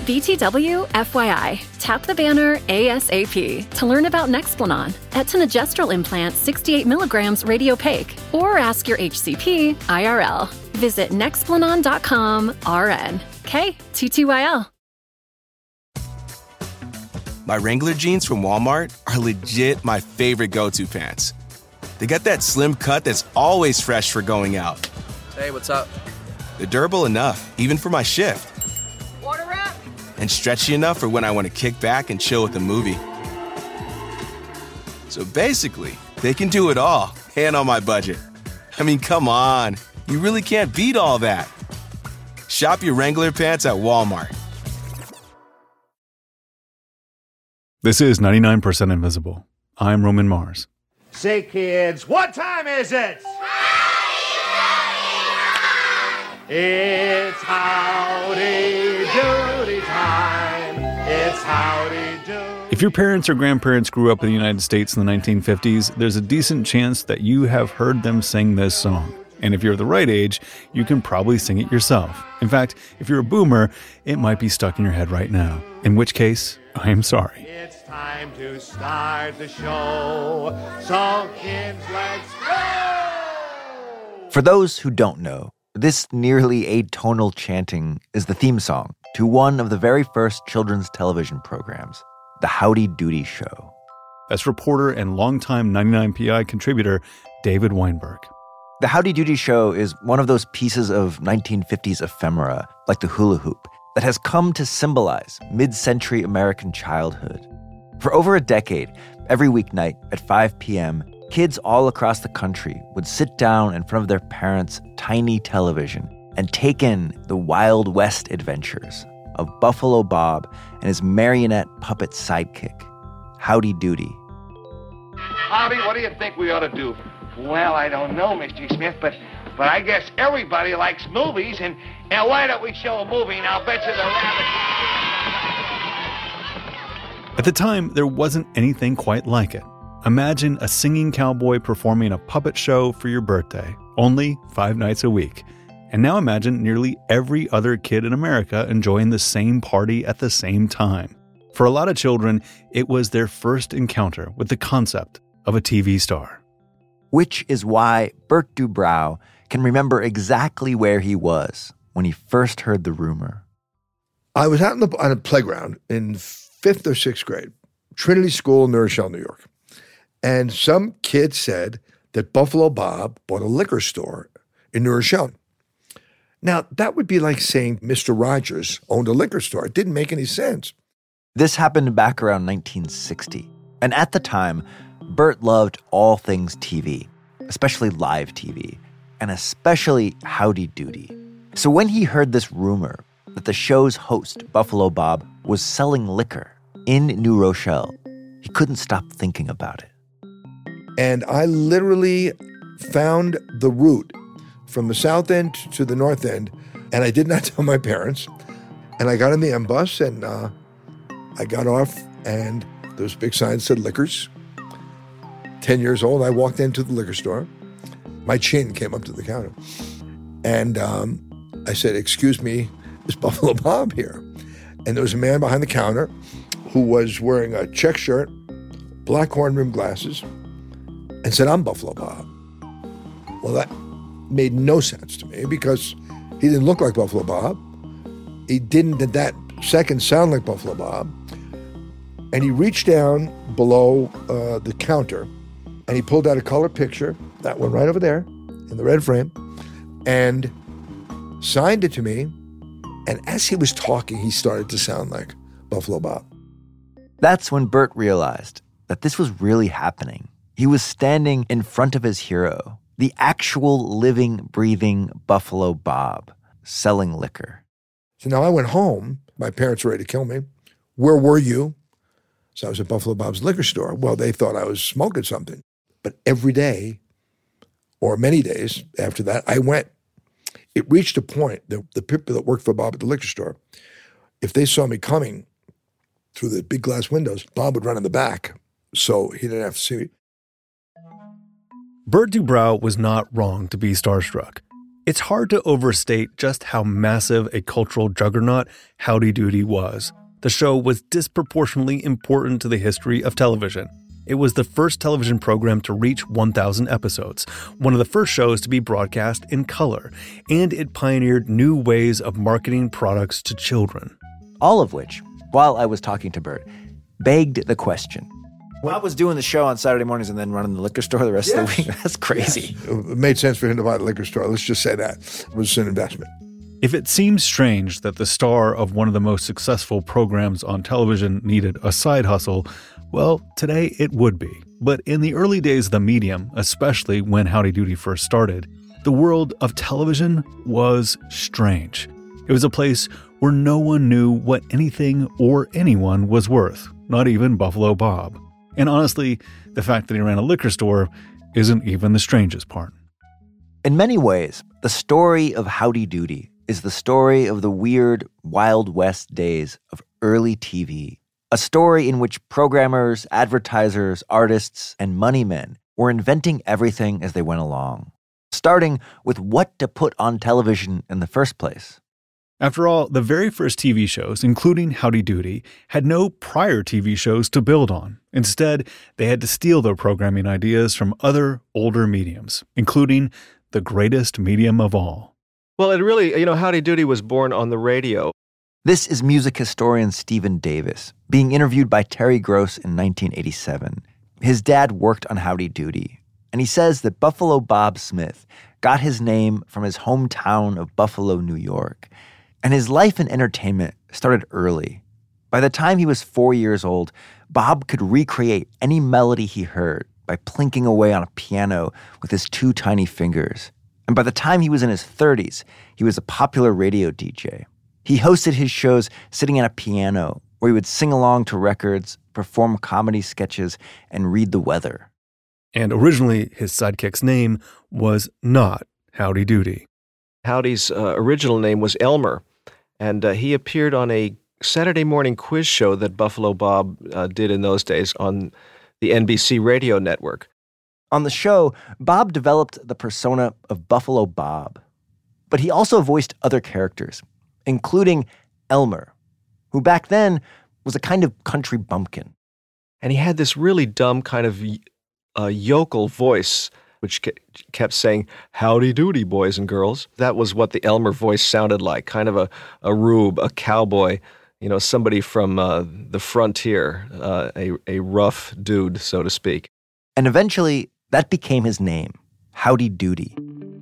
BTW, FYI, tap the banner ASAP to learn about Nexplanon, etonogestrel implant 68 milligrams radiopaque, or ask your HCP IRL. Visit Nexplanon.com RN. K22YL. My Wrangler jeans from Walmart are legit my favorite go-to pants. They got that slim cut that's always fresh for going out. Hey, what's up? They're durable enough, even for my shift. Order up! And stretchy enough for when I want to kick back and chill with a movie. So basically, they can do it all, and on my budget. I mean, come on. You really can't beat all that. Shop your Wrangler pants at Walmart. This is 99% Invisible. I'm Roman Mars. Say, kids, what time is it? It's howdy doody time. It's howdy doody. If your parents or grandparents grew up in the United States in the 1950s, there's a decent chance that you have heard them sing this song. And if you're the right age, you can probably sing it yourself. In fact, if you're a boomer, it might be stuck in your head right now. In which case, I am sorry. It's time to start the show. So kids, let's go! For those who don't know, this nearly atonal chanting is the theme song to one of the very first children's television programs, The Howdy Doody Show. That's reporter and longtime 99PI contributor David Weinberg. The Howdy Doody Show is one of those pieces of 1950s ephemera, like the hula hoop, that has come to symbolize mid-century American childhood. For over a decade, every weeknight at 5 p.m., kids all across the country would sit down in front of their parents' tiny television and take in the Wild West adventures of Buffalo Bob and his marionette puppet sidekick, Howdy Doody. Howdy, what do you think we ought to do? Well, I don't know, Mr. Smith, but I guess everybody likes movies, and why don't we show a movie, and I'll bet you the rabbit... At the time, there wasn't anything quite like it. Imagine a singing cowboy performing a puppet show for your birthday, only 5 nights a week. And now imagine nearly every other kid in America enjoying the same party at the same time. For a lot of children, it was their first encounter with the concept of a TV star. Which is why Bert Dubrow can remember exactly where he was when he first heard the rumor. I was out on a playground in 5th or 6th grade, Trinity School in New Rochelle, New York. And some kid said that Buffalo Bob bought a liquor store in New Rochelle. Now, that would be like saying Mr. Rogers owned a liquor store. It didn't make any sense. This happened back around 1960. And at the time, Bert loved all things TV, especially live TV, and especially Howdy Doody. So when he heard this rumor that the show's host, Buffalo Bob, was selling liquor in New Rochelle, he couldn't stop thinking about it. And I literally found the route from the south end to the north end, and I did not tell my parents. And I got on the M bus, and I got off, and there was a big sign that said Liquors. 10 years old, I walked into the liquor store. My chin came up to the counter. And I said, "Excuse me, is Buffalo Bob here?" And there was a man behind the counter who was wearing a check shirt, black horn-rimmed glasses, and said, "I'm Buffalo Bob." Well, that made no sense to me because he didn't look like Buffalo Bob. He didn't at that second sound like Buffalo Bob. And he reached down below the counter and he pulled out a color picture, that one right over there in the red frame, and signed it to me. And as he was talking, he started to sound like Buffalo Bob. That's when Bert realized that this was really happening. He was standing in front of his hero, the actual living, breathing Buffalo Bob, selling liquor. So now I went home. My parents were ready to kill me. "Where were you?" So I was at Buffalo Bob's liquor store. Well, they thought I was smoking something. But every day, or many days after that, I went. It reached a point that the people that worked for Bob at the liquor store, if they saw me coming through the big glass windows, Bob would run in the back, so he didn't have to see me. Bert Dubrow was not wrong to be starstruck. It's hard to overstate just how massive a cultural juggernaut Howdy Doody was. The show was disproportionately important to the history of television. It was the first television program to reach 1,000 episodes, one of the first shows to be broadcast in color, and it pioneered new ways of marketing products to children. All of which, while I was talking to Bert, begged the question. Bob was doing the show on Saturday mornings and then running the liquor store the rest of the week. That's crazy. Yes. It made sense for him to buy the liquor store. Let's just say that. It was an investment. If it seems strange that the star of one of the most successful programs on television needed a side hustle, well, today it would be. But in the early days of the medium, especially when Howdy Doody first started, the world of television was strange. It was a place where no one knew what anything or anyone was worth, not even Buffalo Bob. And honestly, the fact that he ran a liquor store isn't even the strangest part. In many ways, the story of Howdy Doody is the story of the weird Wild West days of early TV. A story in which programmers, advertisers, artists, and money men were inventing everything as they went along, starting with what to put on television in the first place. After all, the very first TV shows, including Howdy Doody, had no prior TV shows to build on. Instead, they had to steal their programming ideas from other, older mediums, including the greatest medium of all. Well, it really, Howdy Doody was born on the radio. This is music historian Stephen Davis, being interviewed by Terry Gross in 1987. His dad worked on Howdy Doody, and he says that Buffalo Bob Smith got his name from his hometown of Buffalo, New York. And his life in entertainment started early. By the time he was 4 years old, Bob could recreate any melody he heard by plinking away on a piano with his two tiny fingers. And by the time he was in his 30s, he was a popular radio DJ. He hosted his shows sitting at a piano where he would sing along to records, perform comedy sketches, and read the weather. And originally, his sidekick's name was not Howdy Doody. Howdy's original name was Elmer. And he appeared on a Saturday morning quiz show that Buffalo Bob did in those days on the NBC radio network. On the show, Bob developed the persona of Buffalo Bob. But he also voiced other characters, including Elmer, who back then was a kind of country bumpkin. And he had this really dumb kind of yokel voice, which kept saying, "Howdy Doody, boys and girls." That was what the Elmer voice sounded like, kind of a rube, a cowboy, somebody from the frontier, a rough dude, so to speak. And eventually, that became his name, Howdy Doody.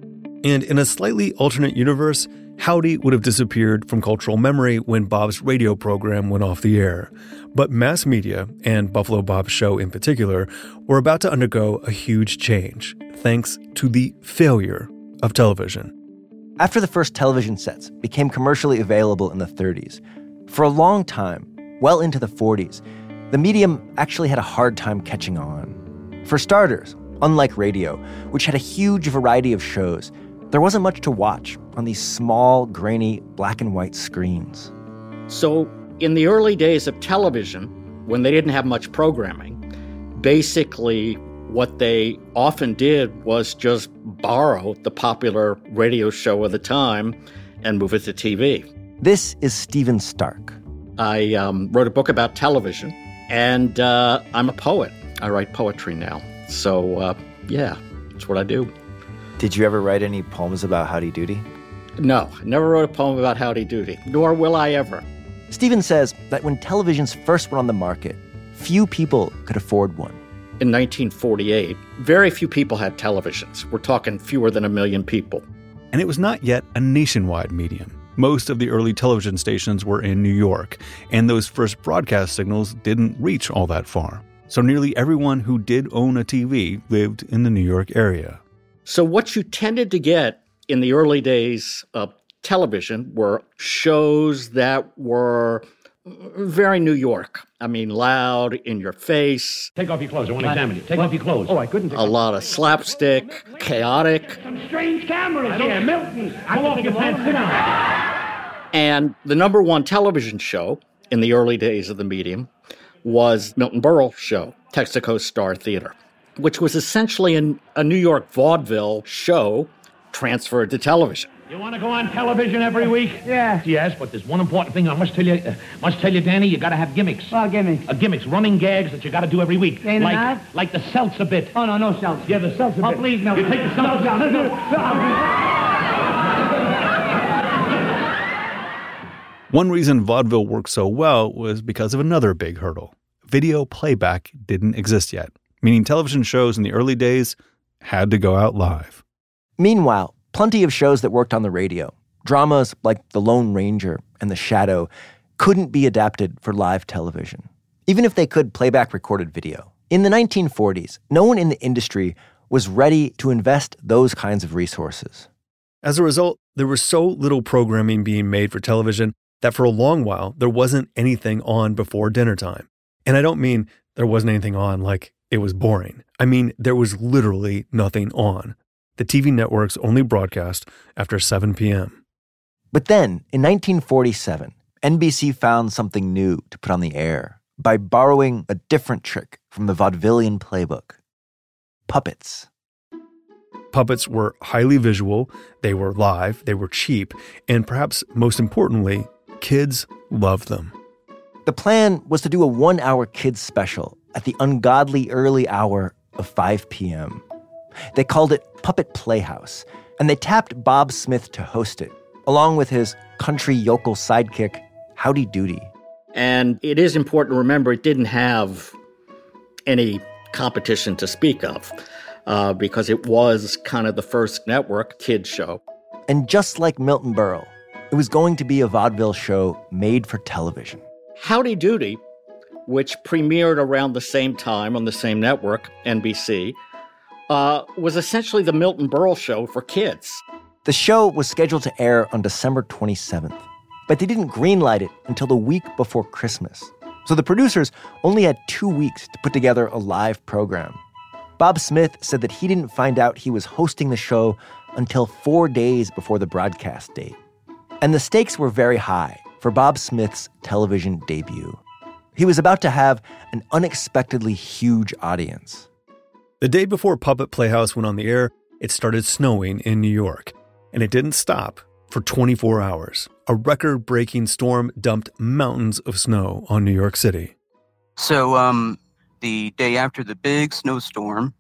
And in a slightly alternate universe, Howdy would have disappeared from cultural memory when Bob's radio program went off the air. But mass media, and Buffalo Bob's show in particular, were about to undergo a huge change, thanks to the failure of television. After the first television sets became commercially available in the 30s, for a long time, well into the 40s, the medium actually had a hard time catching on. For starters, unlike radio, which had a huge variety of shows, there wasn't much to watch on these small, grainy, black and white screens. So in the early days of television, when they didn't have much programming, basically what they often did was just borrow the popular radio show of the time and move it to TV. This is Stephen Stark. I wrote a book about television, and I'm a poet. I write poetry now. So, that's what I do. Did you ever write any poems about Howdy Doody? No, I never wrote a poem about Howdy Doody, nor will I ever. Stephen says that when televisions first went on the market, few people could afford one. In 1948, very few people had televisions. We're talking fewer than 1 million people. And it was not yet a nationwide medium. Most of the early television stations were in New York, and those first broadcast signals didn't reach all that far. So nearly everyone who did own a TV lived in the New York area. So what you tended to get in the early days of television were shows that were very New York. I mean, loud, in your face. Take off your clothes. I want to examine you. Take off your clothes. Oh, I couldn't. A lot of slapstick, chaotic. Some strange cameras here, Milton. Pull off your pants. Sit down. And the number one television show in the early days of the medium was Milton Berle's show, Texaco Star Theater, which was essentially a New York vaudeville show transferred to television. You want to go on television every week? Yeah. Yes, but there's one important thing I must tell you, Danny. You got to have gimmicks. Well, gimmicks. Gimmicks, running gags that you got to do every week. Ain't enough? Like the seltzer bit. Oh, no seltzer. Yeah, the seltzer bit. Oh, please, no. You take the seltzer down. One reason vaudeville worked so well was because of another big hurdle. Video playback didn't exist yet, meaning television shows in the early days had to go out live. Meanwhile, plenty of shows that worked on the radio, dramas like The Lone Ranger and The Shadow, couldn't be adapted for live television, even if they could play back recorded video. In the 1940s, no one in the industry was ready to invest those kinds of resources. As a result, there was so little programming being made for television that for a long while, there wasn't anything on before dinner time. And I don't mean there wasn't anything on like it was boring. I mean, there was literally nothing on. The TV networks only broadcast after 7 p.m. But then, in 1947, NBC found something new to put on the air by borrowing a different trick from the vaudevillian playbook: puppets. Puppets were highly visual, they were live, they were cheap, and perhaps most importantly, kids loved them. The plan was to do a 1-hour kids special at the ungodly early hour of 5 p.m. They called it Puppet Playhouse, and they tapped Bob Smith to host it, along with his country yokel sidekick, Howdy Doody. And it is important to remember it didn't have any competition to speak of, because it was kind of the first network kids show. And just like Milton Berle, it was going to be a vaudeville show made for television. Howdy Doody, which premiered around the same time on the same network, NBC, was essentially the Milton Berle show for kids. The show was scheduled to air on December 27th, but they didn't greenlight it until the week before Christmas. So the producers only had 2 weeks to put together a live program. Bob Smith said that he didn't find out he was hosting the show until 4 days before the broadcast date. And the stakes were very high for Bob Smith's television debut. He was about to have an unexpectedly huge audience. The day before Puppet Playhouse went on the air, it started snowing in New York. And it didn't stop for 24 hours. A record-breaking storm dumped mountains of snow on New York City. So, the day after the big snowstorm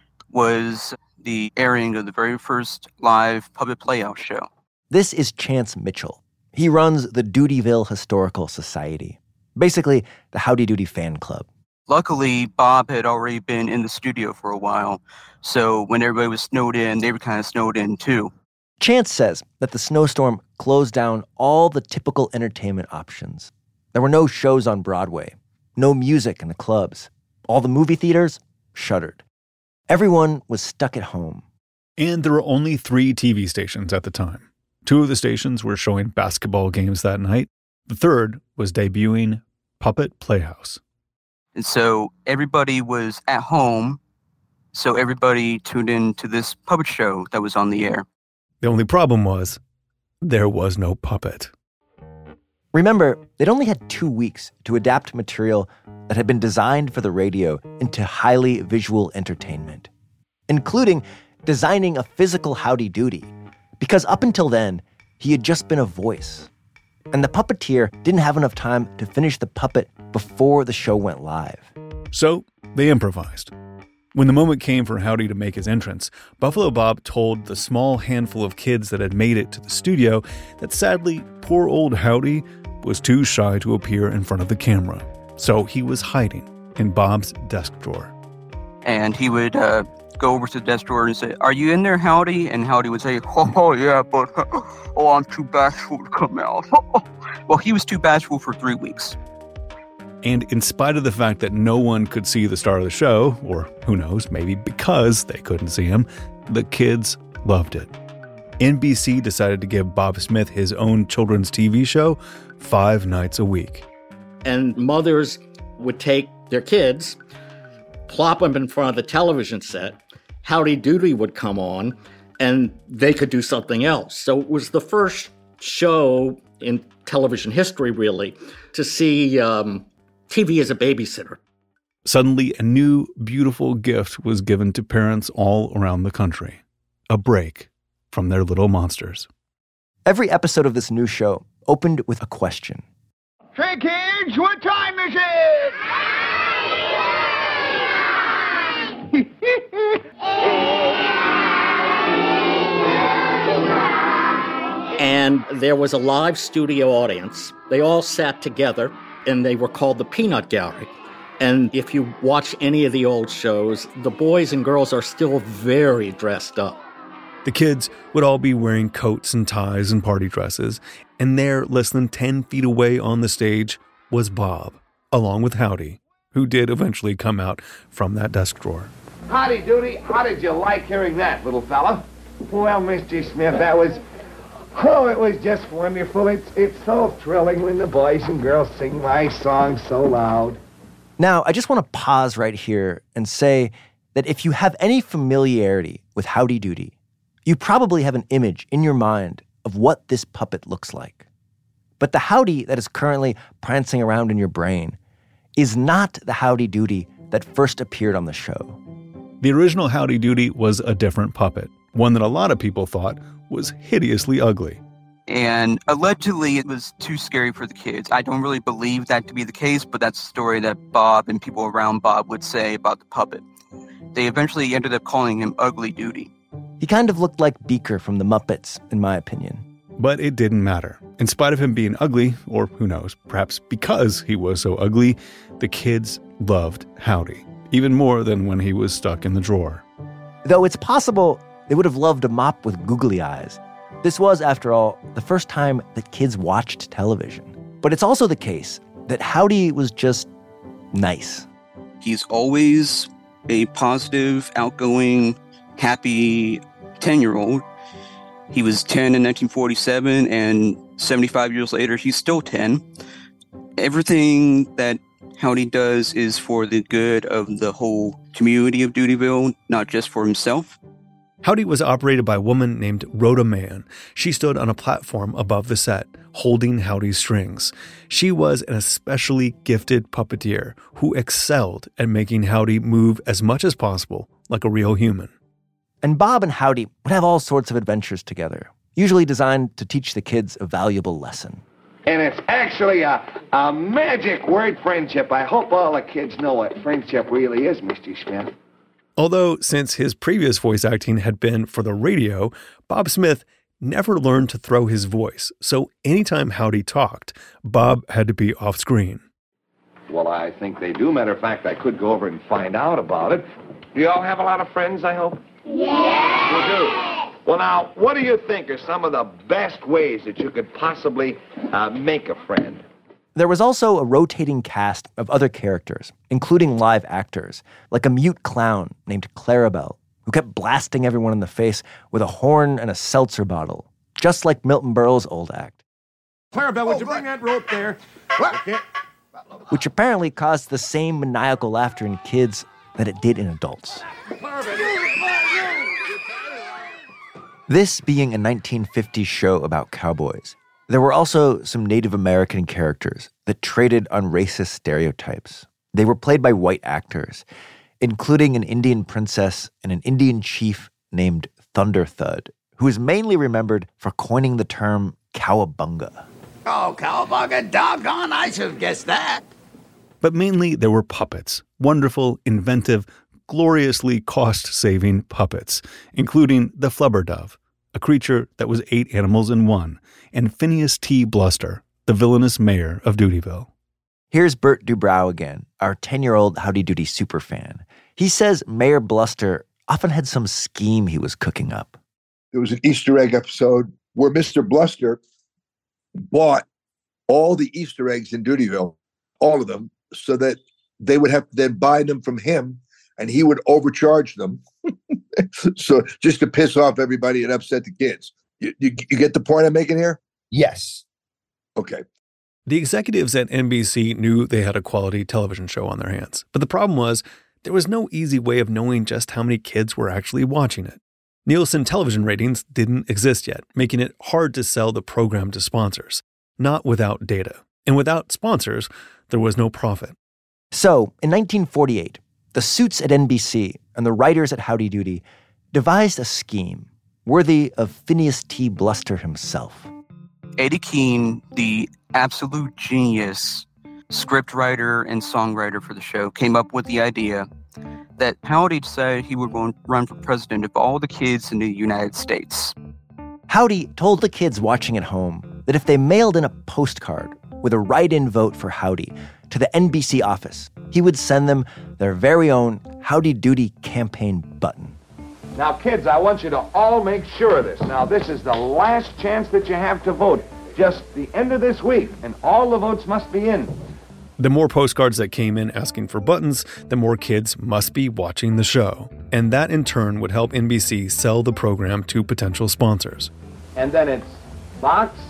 was the airing of the very first live Puppet Playhouse show. This is Chance Mitchell. He runs the Doodyville Historical Society, basically the Howdy Doody fan club. Luckily, Bob had already been in the studio for a while, so when everybody was snowed in, they were kind of snowed in too. Chance says that the snowstorm closed down all the typical entertainment options. There were no shows on Broadway, no music in the clubs. All the movie theaters shuttered. Everyone was stuck at home. And there were only 3 TV stations at the time. 2 of the stations were showing basketball games that night. The third was debuting Puppet Playhouse. And so everybody was at home, so everybody tuned in to this puppet show that was on the air. The only problem was there was no puppet. Remember, they'd only had 2 weeks to adapt material that had been designed for the radio into highly visual entertainment, including designing a physical Howdy Doody, because up until then, he had just been a voice. And the puppeteer didn't have enough time to finish the puppet before the show went live. So they improvised. When the moment came for Howdy to make his entrance, Buffalo Bob told the small handful of kids that had made it to the studio that sadly, poor old Howdy was too shy to appear in front of the camera. So he was hiding in Bob's desk drawer. And he would go over to the desk drawer and say, "Are you in there, Howdy?" And Howdy would say, "Oh yeah, but I'm too bashful to come out." Well, he was too bashful for 3 weeks. And in spite of the fact that no one could see the star of the show, or who knows, maybe because they couldn't see him, the kids loved it. NBC decided to give Bob Smith his own children's TV show 5 nights a week. And mothers would take their kids, plop them in front of the television set, Howdy Doody would come on, and they could do something else. So it was the first show in television history, really, to see TV as a babysitter. Suddenly, a new, beautiful gift was given to parents all around the country. A break from their little monsters. Every episode of this new show opened with a question. Hey, kids, what time is it? And there was a live studio audience. They all sat together, and they were called the Peanut Gallery. And if you watch any of the old shows, the boys and girls are still very dressed up. The kids would all be wearing coats and ties and party dresses, and there, less than 10 feet away on the stage, was Bob, along with Howdy, who did eventually come out from that desk drawer. Howdy doody, how did you like hearing that, little fella? Well, Mr. Smith, that was... Oh, it was just wonderful. It's so thrilling when the boys and girls sing my song so loud. Now, I just want to pause right here and say that if you have any familiarity with Howdy Doody, you probably have an image in your mind of what this puppet looks like. But the Howdy that is currently prancing around in your brain is not the Howdy Doody that first appeared on the show. The original Howdy Doody was a different puppet, one that a lot of people thought was hideously ugly. And allegedly, it was too scary for the kids. I don't really believe that to be the case, but that's a story that Bob and people around Bob would say about the puppet. They eventually ended up calling him Ugly Doody. He kind of looked like Beaker from the Muppets, in my opinion. But it didn't matter. In spite of him being ugly, or who knows, perhaps because he was so ugly, the kids loved Howdy, even more than when he was stuck in the drawer. Though it's possible they would have loved a mop with googly eyes. This was, after all, the first time that kids watched television. But it's also the case that Howdy was just nice. He's always a positive, outgoing, happy 10-year-old. He was 10 in 1947, and 75 years later, he's still 10. Everything that Howdy does is for the good of the whole community of Doodyville, not just for himself. Howdy was operated by a woman named Rhoda Mann. She stood on a platform above the set, holding Howdy's strings. She was an especially gifted puppeteer who excelled at making Howdy move as much as possible like a real human. And Bob and Howdy would have all sorts of adventures together, usually designed to teach the kids a valuable lesson. And it's actually a magic word, friendship. I hope all the kids know what friendship really is, Mr. Smith. Although, since his previous voice acting had been for the radio, Bob Smith never learned to throw his voice. So anytime Howdy talked, Bob had to be off screen. Well, I think they do. Matter of fact, I could go over and find out about it. Do you all have a lot of friends, I hope? Yeah! You do? Well, now, what do you think are some of the best ways that you could possibly make a friend? There was also a rotating cast of other characters, including live actors, like a mute clown named Clarabelle, who kept blasting everyone in the face with a horn and a seltzer bottle, just like Milton Berle's old act. Clarabelle, would you bring that rope there? Okay. Which apparently caused the same maniacal laughter in kids that it did in adults. This being a 1950s show about cowboys, there were also some Native American characters that traded on racist stereotypes. They were played by white actors, including an Indian princess and an Indian chief named Thunder Thud, who is mainly remembered for coining the term cowabunga. Oh, cowabunga, doggone, I should have guessed that. But mainly there were puppets, wonderful, inventive, gloriously cost-saving puppets, including the Flubber Dove, a creature that was 8 animals in one, and Phineas T. Bluster, the villainous mayor of Doodyville. Here's Bert Dubrow again, our 10-year-old Howdy Doody superfan. He says Mayor Bluster often had some scheme he was cooking up. There was an Easter egg episode where Mr. Bluster bought all the Easter eggs in Doodyville, all of them, so that they would have to then buy them from him, and he would overcharge them. So just to piss off everybody and upset the kids. You get the point I'm making here? Yes. Okay. The executives at NBC knew they had a quality television show on their hands. But the problem was, there was no easy way of knowing just how many kids were actually watching it. Nielsen television ratings didn't exist yet, making it hard to sell the program to sponsors. Not without data. And without sponsors, there was no profit. So, in 1948, the suits at NBC and the writers at Howdy Doody devised a scheme. worthy of Phineas T. Bluster himself. Eddie Keane, the absolute genius scriptwriter and songwriter for the show, came up with the idea that Howdy decided he would run for president of all the kids in the United States. Howdy told the kids watching at home that if they mailed in a postcard with a write-in vote for Howdy to the NBC office, he would send them their very own Howdy Doody campaign button. Now, kids, I want you to all make sure of this. Now, this is the last chance that you have to vote. Just the end of this week, and all the votes must be in. The more postcards that came in asking for buttons, the more kids must be watching the show. And that in turn would help NBC sell the program to potential sponsors. And then it's Box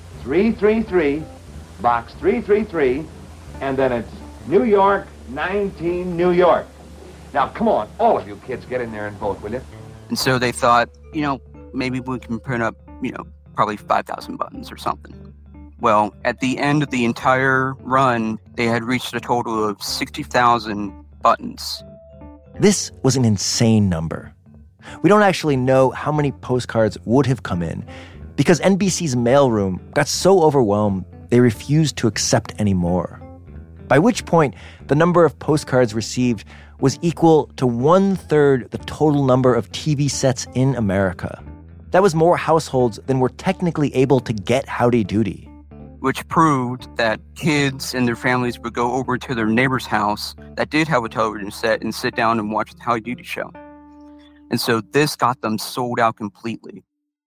333, Box 333, and then it's New York, 19 New York. Now, come on, all of you kids, get in there and vote, will you? And so they thought, maybe we can print up, probably 5,000 buttons or something. Well, at the end of the entire run, they had reached a total of 60,000 buttons. This was an insane number. We don't actually know how many postcards would have come in because NBC's mailroom got so overwhelmed they refused to accept any more. By which point, the number of postcards received was equal to 1/3 the total number of TV sets in America. That was more households than were technically able to get Howdy Doody. Which proved that kids and their families would go over to their neighbor's house that did have a television set and sit down and watch the Howdy Doody show. And so this got them sold out completely.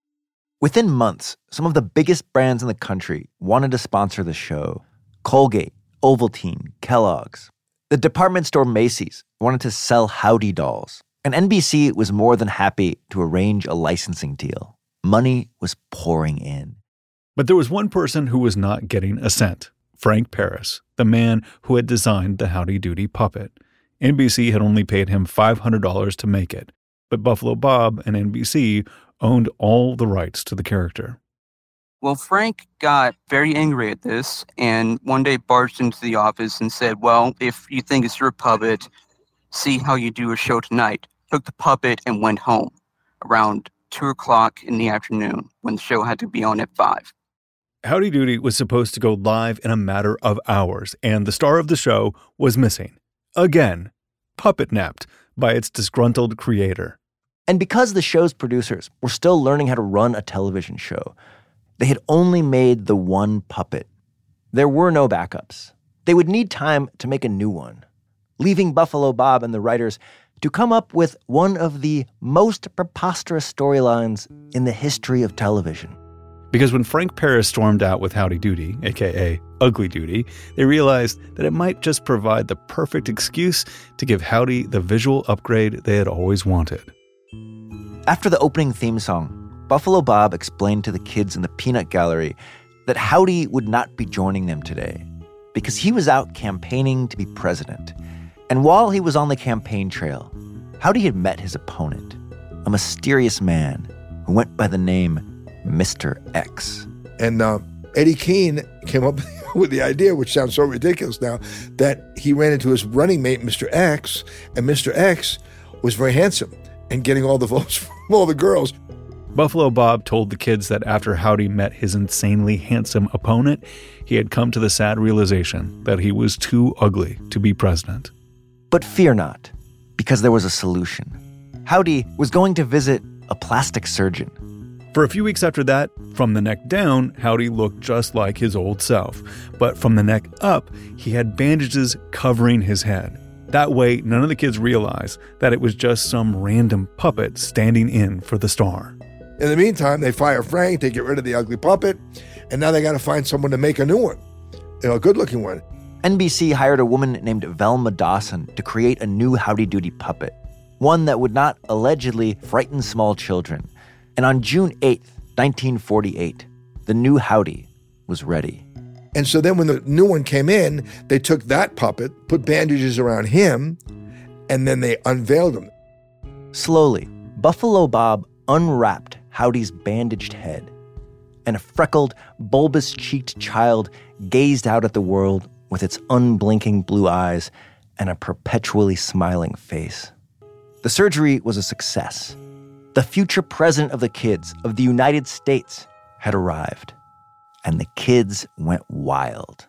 Within months, some of the biggest brands in the country wanted to sponsor the show. Colgate, Ovaltine, Kellogg's. The department store Macy's wanted to sell Howdy dolls. And NBC was more than happy to arrange a licensing deal. Money was pouring in. But there was one person who was not getting a cent, Frank Paris, the man who had designed the Howdy Doody puppet. NBC had only paid him $500 to make it, but Buffalo Bob and NBC owned all the rights to the character. Well, Frank got very angry at this and one day barged into the office and said, well, if you think it's your puppet, see how you do a show tonight. Took the puppet and went home around 2 o'clock in the afternoon when the show had to be on at 5. Howdy Doody was supposed to go live in a matter of hours, and the star of the show was missing. Again, puppet-napped by its disgruntled creator. And because the show's producers were still learning how to run a television show, they had only made the one puppet. There were no backups. They would need time to make a new one, leaving Buffalo Bob and the writers to come up with one of the most preposterous storylines in the history of television. Because when Frank Paris stormed out with Howdy Doody, a.k.a. Ugly Doody, they realized that it might just provide the perfect excuse to give Howdy the visual upgrade they had always wanted. After the opening theme song, Buffalo Bob explained to the kids in the peanut gallery that Howdy would not be joining them today because he was out campaigning to be president. And while he was on the campaign trail, Howdy had met his opponent, a mysterious man who went by the name Mr. X. And Eddie Keane came up with the idea, which sounds so ridiculous now, that he ran into his running mate, Mr. X, and Mr. X was very handsome and getting all the votes from all the girls. Buffalo Bob told the kids that after Howdy met his insanely handsome opponent, he had come to the sad realization that he was too ugly to be president. But fear not, because there was a solution. Howdy was going to visit a plastic surgeon. For a few weeks after that, from the neck down, Howdy looked just like his old self. But from the neck up, he had bandages covering his head. That way, none of the kids realized that it was just some random puppet standing in for the star. In the meantime, they fire Frank, they get rid of the ugly puppet, and now they got to find someone to make a new one, a good-looking one. NBC hired a woman named Velma Dawson to create a new Howdy Doody puppet, one that would not allegedly frighten small children. And on June 8th, 1948, the new Howdy was ready. And so then when the new one came in, they took that puppet, put bandages around him, and then they unveiled him. Slowly, Buffalo Bob unwrapped Howdy's bandaged head, and a freckled, bulbous-cheeked child gazed out at the world with its unblinking blue eyes and a perpetually smiling face. The surgery was a success. The future president of the kids of the United States had arrived. And the kids went wild.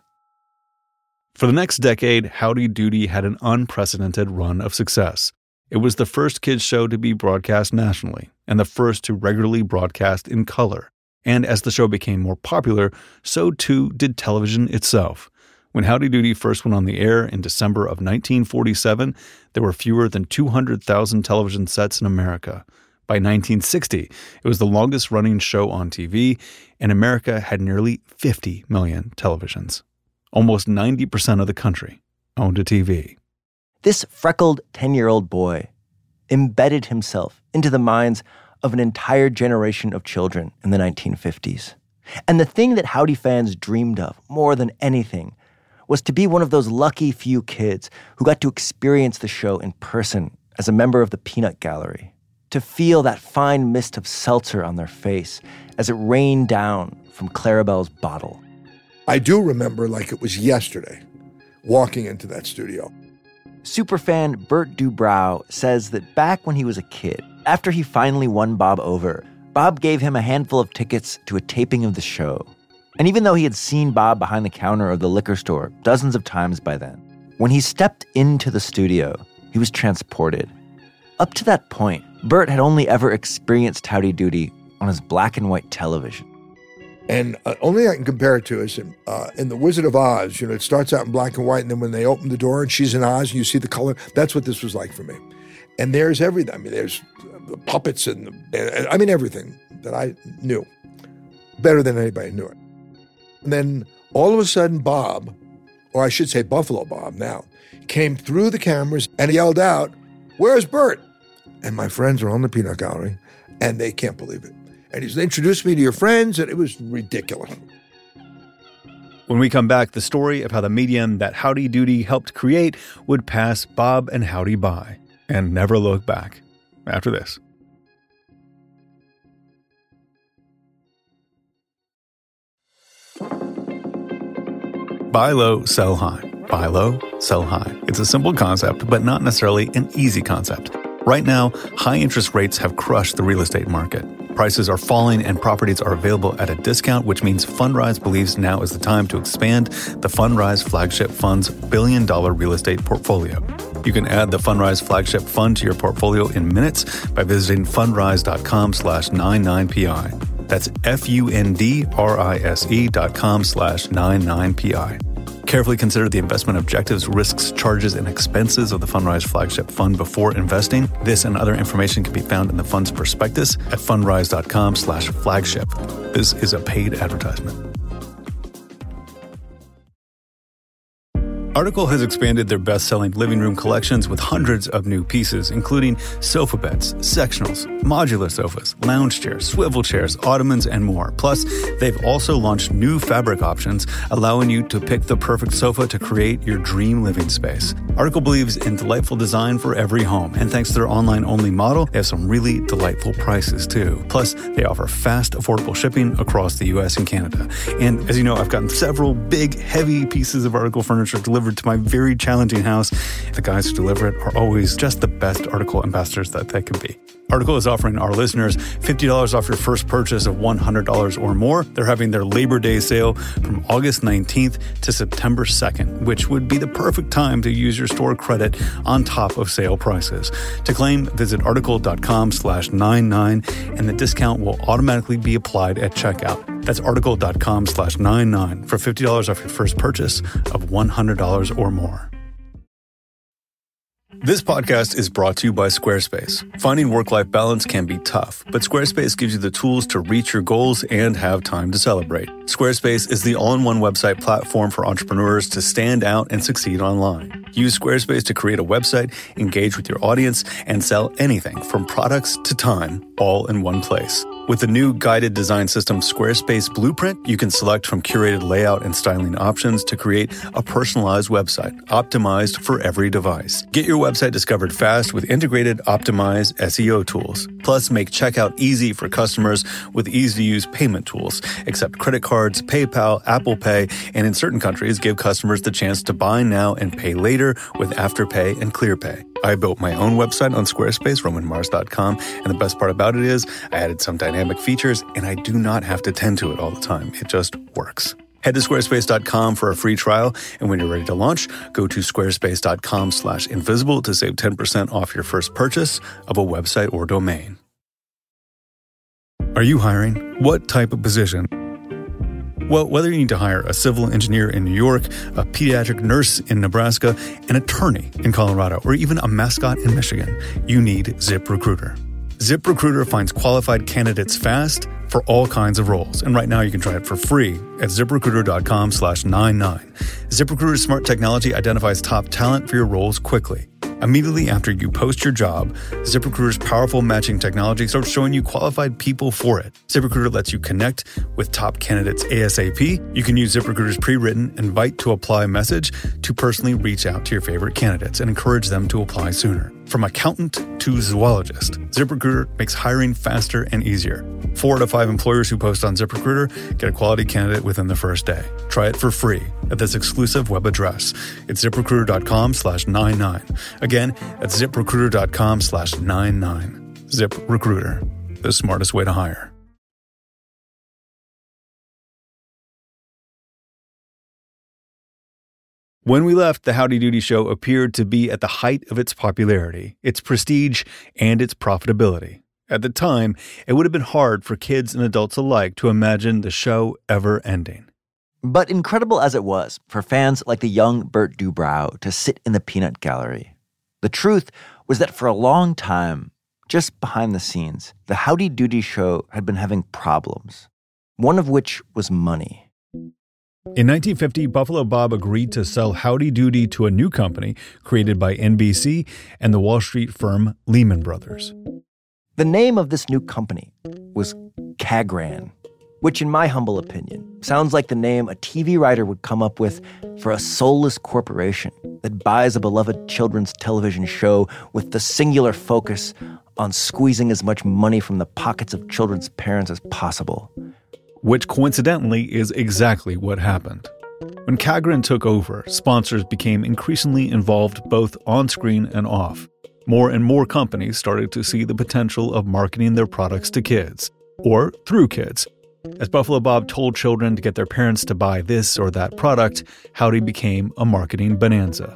For the next decade, Howdy Doody had an unprecedented run of success. It was the first kids show to be broadcast nationally and the first to regularly broadcast in color. And as the show became more popular, so too did television itself. When Howdy Doody first went on the air in December of 1947, there were fewer than 200,000 television sets in America. By 1960, it was the longest-running show on TV, and America had nearly 50 million televisions. Almost 90% of the country owned a TV. This freckled 10-year-old boy embedded himself into the minds of an entire generation of children in the 1950s. And the thing that Howdy fans dreamed of more than anything was to be one of those lucky few kids who got to experience the show in person as a member of the Peanut Gallery, to feel that fine mist of seltzer on their face as it rained down from Clarabelle's bottle. I do remember like it was yesterday, walking into that studio. Superfan Bert Dubrow says that back when he was a kid, after he finally won Bob over, Bob gave him a handful of tickets to a taping of the show. And even though he had seen Bob behind the counter of the liquor store dozens of times by then, when he stepped into the studio, he was transported. Up to that point, Bert had only ever experienced Howdy Doody on his black and white television. And only I can compare it to is in The Wizard of Oz, it starts out in black and white, and then when they open the door and she's in Oz and you see the color, that's what this was like for me. And there's everything. I mean, there's the puppets and everything that I knew better than anybody knew it. And then all of a sudden Bob, or I should say Buffalo Bob now, came through the cameras and yelled out, "Where's Bert?" And my friends are on the Peanut Gallery, and they can't believe it. And he's introduced me to your friends, and it was ridiculous. When we come back, the story of how the medium that Howdy Doody helped create would pass Bob and Howdy by and never look back. After this. Buy low, sell high. Buy low, sell high. It's a simple concept, but not necessarily an easy concept. Right now, high interest rates have crushed the real estate market. Prices are falling and properties are available at a discount, which means Fundrise believes now is the time to expand the Fundrise Flagship Fund's billion-dollar real estate portfolio. You can add the Fundrise Flagship Fund to your portfolio in minutes by visiting fundrise.com/99PI. That's fundrise.com/99PI. Carefully consider the investment objectives, risks, charges, and expenses of the Fundrise Flagship Fund before investing. This and other information can be found in the fund's prospectus at fundrise.com/flagship. This is a paid advertisement. Article has expanded their best-selling living room collections with hundreds of new pieces, including sofa beds, sectionals, modular sofas, lounge chairs, swivel chairs, ottomans, and more. Plus, they've also launched new fabric options, allowing you to pick the perfect sofa to create your dream living space. Article believes in delightful design for every home, and thanks to their online-only model, they have some really delightful prices, too. Plus, they offer fast, affordable shipping across the U.S. and Canada. And as you know, I've gotten several big, heavy pieces of Article furniture delivered to my very challenging house. The guys who deliver it are always just the best Article ambassadors that they can be. Article is offering our listeners $50 off your first purchase of $100 or more. They're having their Labor Day sale from August 19th to September 2nd, which would be the perfect time to use your store credit on top of sale prices. To claim, visit article.com/99 and the discount will automatically be applied at checkout. That's article.com/99 for $50 off your first purchase of $100 or more. This podcast is brought to you by Squarespace. Finding work-life balance can be tough, but Squarespace gives you the tools to reach your goals and have time to celebrate. Squarespace is the all-in-one website platform for entrepreneurs to stand out and succeed online. Use Squarespace to create a website, engage with your audience, and sell anything from products to time, all in one place. With the new guided design system Squarespace Blueprint, you can select from curated layout and styling options to create a personalized website, optimized for every device. Get your website discovered fast with integrated, optimized SEO tools. Plus, make checkout easy for customers with easy-to-use payment tools. Accept credit cards, PayPal, Apple Pay, and in certain countries, give customers the chance to buy now and pay later leader with Afterpay and ClearPay. I built my own website on Squarespace, RomanMars.com, and the best part about it is I added some dynamic features, and I do not have to tend to it all the time. It just works. Head to squarespace.com for a free trial, and when you're ready to launch, go to squarespace.com/invisible to save 10% off your first purchase of a website or domain. Are you hiring? What type of position? Well, whether you need to hire a civil engineer in New York, a pediatric nurse in Nebraska, an attorney in Colorado, or even a mascot in Michigan, you need ZipRecruiter. ZipRecruiter finds qualified candidates fast for all kinds of roles. And right now you can try it for free at ZipRecruiter.com/99. ZipRecruiter's smart technology identifies top talent for your roles quickly. Immediately after you post your job, ZipRecruiter's powerful matching technology starts showing you qualified people for it. ZipRecruiter lets you connect with top candidates ASAP. You can use ZipRecruiter's pre-written invite to apply message to personally reach out to your favorite candidates and encourage them to apply sooner. From accountant to zoologist, ZipRecruiter makes hiring faster and easier. 4 out of 5 employers who post on ZipRecruiter get a quality candidate within the first day. Try it for free at this exclusive web address. It's ZipRecruiter.com/99. Again, that's ZipRecruiter.com/99. ZipRecruiter, the smartest way to hire. When we left, the Howdy Doody Show appeared to be at the height of its popularity, its prestige, and its profitability. At the time, it would have been hard for kids and adults alike to imagine the show ever ending. But incredible as it was for fans like the young Bert Dubrow to sit in the peanut gallery, the truth was that for a long time, just behind the scenes, the Howdy Doody Show had been having problems, one of which was money. In 1950, Buffalo Bob agreed to sell Howdy Doody to a new company created by NBC and the Wall Street firm Lehman Brothers. The name of this new company was Cagran, which in my humble opinion sounds like the name a TV writer would come up with for a soulless corporation that buys a beloved children's television show with the singular focus on squeezing as much money from the pockets of children's parents as possible. Which coincidentally is exactly what happened. When Cagran took over, sponsors became increasingly involved both on-screen and off. More and more companies started to see the potential of marketing their products to kids, or through kids. As Buffalo Bob told children to get their parents to buy this or that product, Howdy became a marketing bonanza.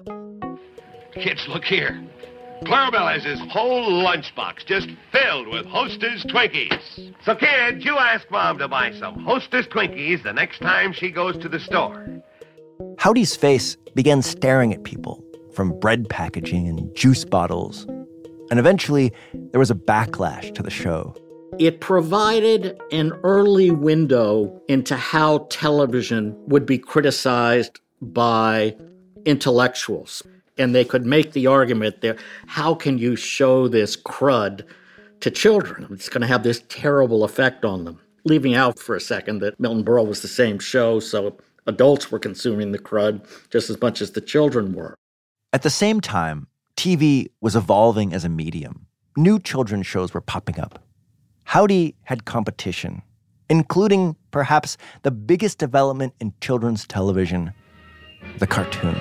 Kids, look here. Clarabelle has his whole lunchbox just filled with Hostess Twinkies. So, kids, you ask Mom to buy some Hostess Twinkies the next time she goes to the store. Howdy's face began staring at people from bread packaging and juice bottles. And eventually, there was a backlash to the show. It provided an early window into how television would be criticized by intellectuals. And they could make the argument there, how can you show this crud to children? It's going to have this terrible effect on them. Leaving out for a second that Milton Berle was the same show, so adults were consuming the crud just as much as the children were. At the same time, TV was evolving as a medium. New children's shows were popping up. Howdy had competition, including perhaps the biggest development in children's television, the cartoon.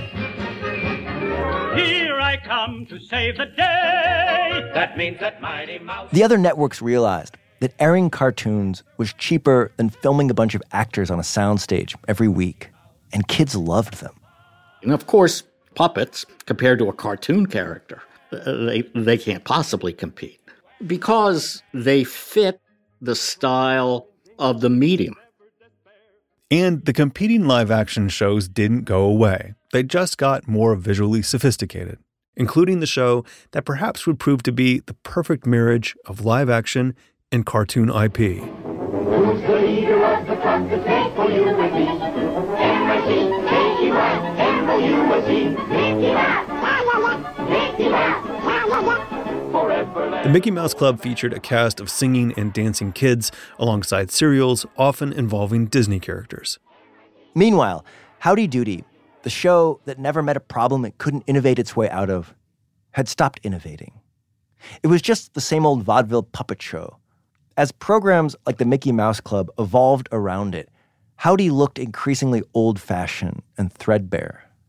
Here I come to save the day. That means that Mighty Mouse... The other networks realized that airing cartoons was cheaper than filming a bunch of actors on a soundstage every week, and kids loved them. And of course, puppets, compared to a cartoon character, they can't possibly compete because they fit the style of the medium. And the competing live-action shows didn't go away. They just got more visually sophisticated, including the show that perhaps would prove to be the perfect marriage of live-action and cartoon IP. Who's the leader of the front that's made for you and me? M-I-C-K-E-Y, M-O-U-S-E, Mickey Mouse, la-la-la, Mickey Mouse, la-la-la. The Mickey Mouse Club featured a cast of singing and dancing kids alongside serials, often involving Disney characters. Meanwhile, Howdy Doody, the show that never met a problem it couldn't innovate its way out of, had stopped innovating. It was just the same old vaudeville puppet show. As programs like the Mickey Mouse Club evolved around it, Howdy looked increasingly old-fashioned and threadbare.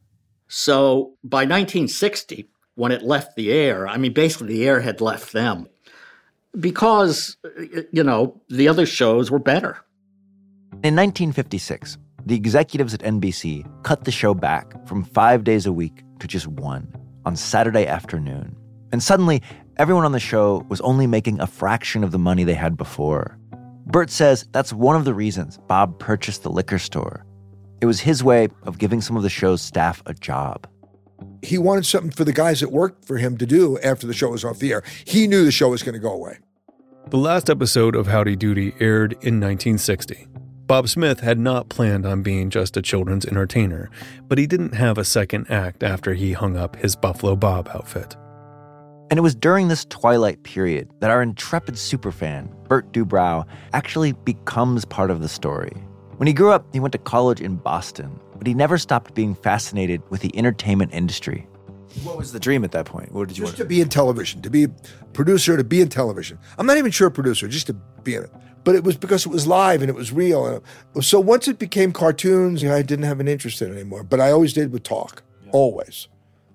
So by 1960, when it left the air, I mean, basically the air had left them because, the other shows were better. In 1956, the executives at NBC cut the show back from 5 days a week to just one on Saturday afternoon. And suddenly, everyone on the show was only making a fraction of the money they had before. Bert says that's one of the reasons Bob purchased the liquor store. It was his way of giving some of the show's staff a job. He wanted something for the guys that worked for him to do after the show was off the air. He knew the show was going to go away. The last episode of Howdy Doody aired in 1960. Bob Smith had not planned on being just a children's entertainer, but he didn't have a second act after he hung up his Buffalo Bob outfit. And it was during this twilight period that our intrepid superfan, Bert Dubrow, actually becomes part of the story. When he grew up, he went to college in Boston, but he never stopped being fascinated with the entertainment industry. What was the dream at that point? What did you want to be in television, to be a producer, to be in television. I'm not even sure a producer, just to be in it. But it was because it was live and it was real. So once it became cartoons, I didn't have an interest in it anymore. But I always did with talk. Always.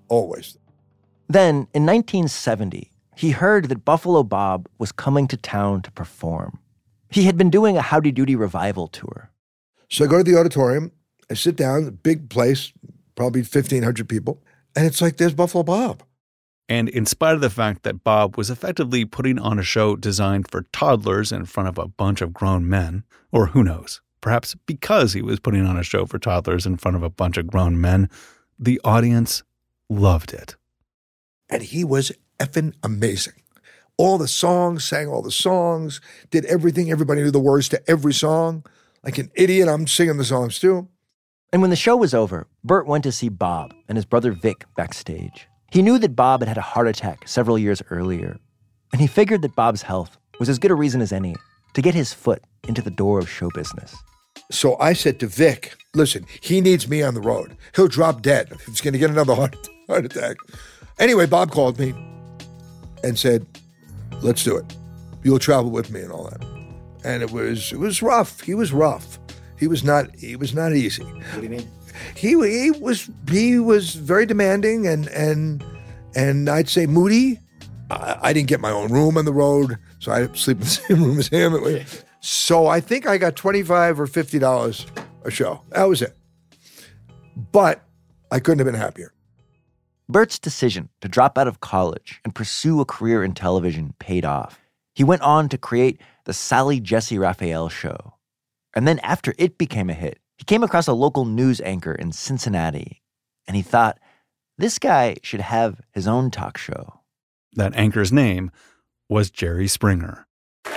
Then, in 1970, he heard that Buffalo Bob was coming to town to perform. He had been doing a Howdy Doody revival tour. So I go to the auditorium, I sit down, a big place, probably 1,500 people, and it's like there's Buffalo Bob. And in spite of the fact that Bob was effectively putting on a show designed for toddlers in front of a bunch of grown men, or who knows, perhaps because he was putting on a show for toddlers in front of a bunch of grown men, the audience loved it. And he was effing amazing. All the songs, sang all the songs, did everything. Everybody knew the words to every song. Like an idiot, I'm singing the songs too. And when the show was over, Bert went to see Bob and his brother Vic backstage. He knew that Bob had had a heart attack several years earlier, and he figured that Bob's health was as good a reason as any to get his foot into the door of show business. So I said to Vic, listen, he needs me on the road. He'll drop dead if he's going to get another heart attack. Anyway, Bob called me and said, let's do it. You'll travel with me and all that. And it was rough. He was rough. He was not easy. What do you mean? He was very demanding and I'd say moody. I didn't get my own room on the road, so I had to sleep in the same room as him. So I think I got $25 or $50 a show. That was it. But I couldn't have been happier. Bert's decision to drop out of college and pursue a career in television paid off. He went on to create the Sally Jessy Raphael Show. And then after it became a hit, he came across a local news anchor in Cincinnati, and he thought, this guy should have his own talk show. That anchor's name was Jerry Springer.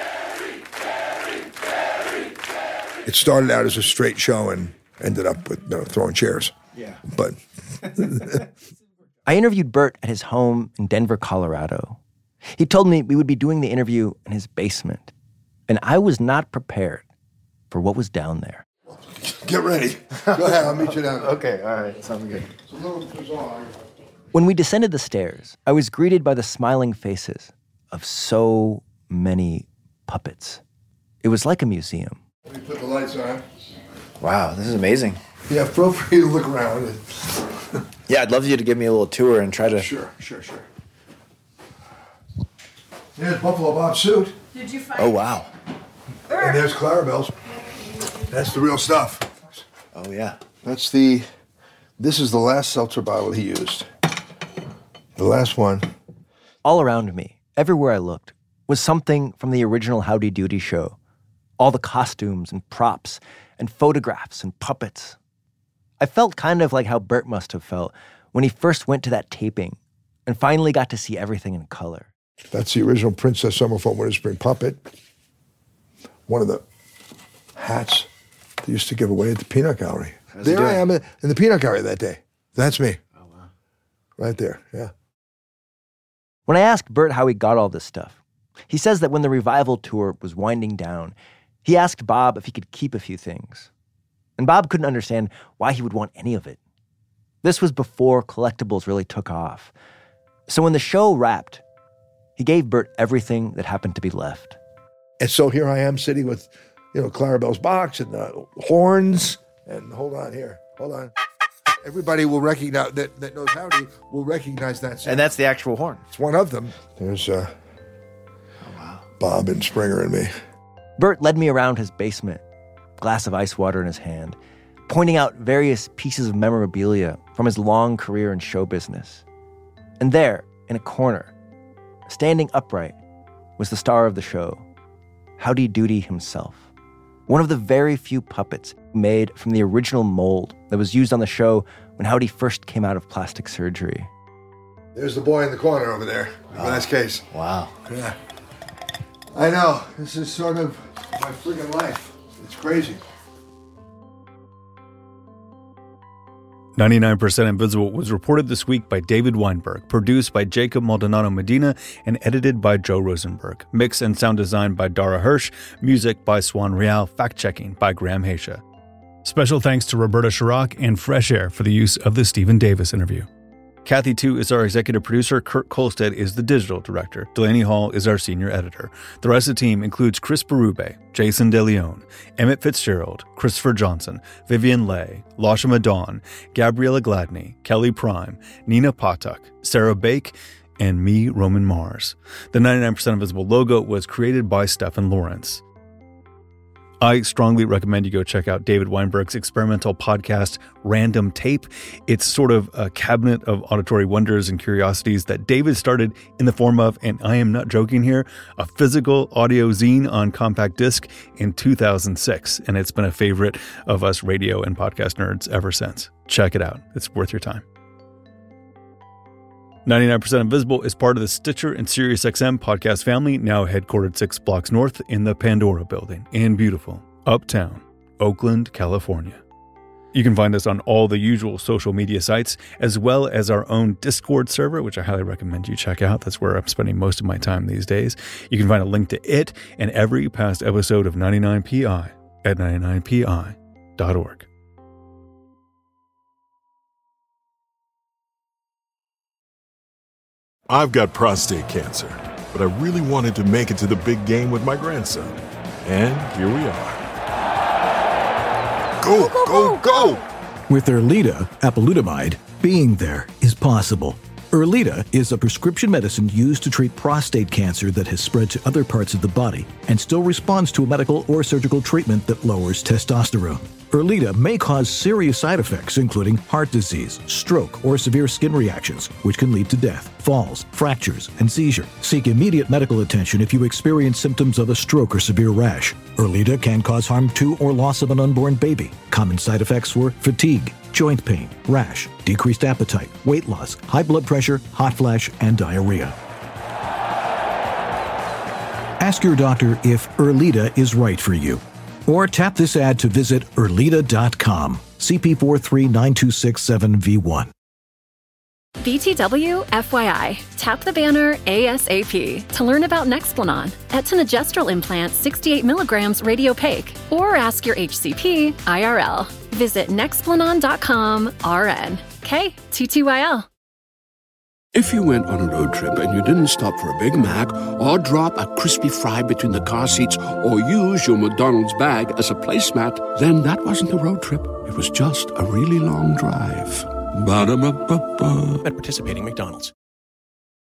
It started out as a straight show and ended up with throwing chairs. Yeah. But I interviewed Bert at his home in Denver, Colorado. He told me we would be doing the interview in his basement, and I was not prepared for what was down there. Get ready. Go ahead, I'll meet you down there. Okay, all right, sounds good. It's a little bizarre. When we descended the stairs, I was greeted by the smiling faces of so many puppets. It was like a museum. Let me put the lights on. Wow, this is amazing. Yeah, feel free to look around. Yeah, I'd love you to give me a little tour and try to... Sure. There's Buffalo Bob's suit. Did you find Oh, wow. And there's Clarabelle's. That's the real stuff. Oh, yeah. This is the last seltzer bottle he used. The last one. All around me, everywhere I looked, was something from the original Howdy Doody show. All the costumes and props and photographs and puppets. I felt kind of like how Bert must have felt when he first went to that taping and finally got to see everything in color. That's the original Princess Summerfall Winter Spring puppet. One of the hats they used to give away at the Peanut Gallery. There I am in the Peanut Gallery that day. That's me. Oh, wow. Right there, yeah. When I asked Bert how he got all this stuff, he says that when the revival tour was winding down, he asked Bob if he could keep a few things. And Bob couldn't understand why he would want any of it. This was before collectibles really took off. So when the show wrapped, he gave Bert everything that happened to be left. And so here I am sitting with, Clarabelle's box and horns. And hold on. Everybody will recognize that knows Howdy will recognize that sound. And that's the actual horn. It's one of them. There's Bob and Springer and me. Bert led me around his basement, glass of ice water in his hand, pointing out various pieces of memorabilia from his long career in show business. And there, in a corner, standing upright, was the star of the show, Howdy Doody himself. One of the very few puppets made from the original mold that was used on the show when Howdy first came out of plastic surgery. There's the boy in the corner over there. Glass case. Wow. Yeah. I know. This is sort of my friggin' life. It's crazy. 99% Invisible was reported this week by David Weinberg, produced by Jacob Maldonado Medina, and edited by Joe Rosenberg. Mix and sound design by Dara Hirsch. Music by Swan Real. Fact-checking by Graham Haisha. Special thanks to Roberta Shirok and Fresh Air for the use of the Stephen Davis interview. Kathy Tu is our executive producer. Kurt Kolstad is the digital director. Delaney Hall is our senior editor. The rest of the team includes Chris Berube, Jason DeLeon, Emmett Fitzgerald, Christopher Johnson, Vivian Leigh, Lasha Madon, Gabriella Gladney, Kelly Prime, Nina Patak, Sarah Bake, and me, Roman Mars. The 99% Invisible logo was created by Stephen Lawrence. I strongly recommend you go check out David Weinberg's experimental podcast, Random Tape. It's sort of a cabinet of auditory wonders and curiosities that David started in the form of, and I am not joking here, a physical audio zine on compact disc in 2006. And it's been a favorite of us radio and podcast nerds ever since. Check it out. It's worth your time. 99% Invisible is part of the Stitcher and SiriusXM podcast family, now headquartered 6 blocks north in the Pandora building in beautiful Uptown, Oakland, California. You can find us on all the usual social media sites, as well as our own Discord server, which I highly recommend you check out. That's where I'm spending most of my time these days. You can find a link to it and every past episode of 99PI at 99pi.org. I've got prostate cancer, but I really wanted to make it to the big game with my grandson. And here we are. Go, go, go! With Erleada, apalutamide, being there is possible. Erleada is a prescription medicine used to treat prostate cancer that has spread to other parts of the body and still responds to a medical or surgical treatment that lowers testosterone. Erleada may cause serious side effects, including heart disease, stroke, or severe skin reactions, which can lead to death, falls, fractures, and seizure. Seek immediate medical attention if you experience symptoms of a stroke or severe rash. Erleada can cause harm to or loss of an unborn baby. Common side effects were fatigue, joint pain, rash, decreased appetite, weight loss, high blood pressure, hot flash, and diarrhea. Ask your doctor if Erleada is right for you. Or tap this ad to visit Erleada.com. CP4392667V1. BTW, FYI, tap the banner ASAP to learn about Nexplanon, etonogestrel implant 68 milligrams radiopaque, or ask your HCP IRL. Visit Nexplanon.com RN. K22YL. If you went on a road trip and you didn't stop for a Big Mac or drop a crispy fry between the car seats or use your McDonald's bag as a placemat, then that wasn't a road trip. It was just a really long drive. Ba-da-ba-ba-ba. At participating McDonald's.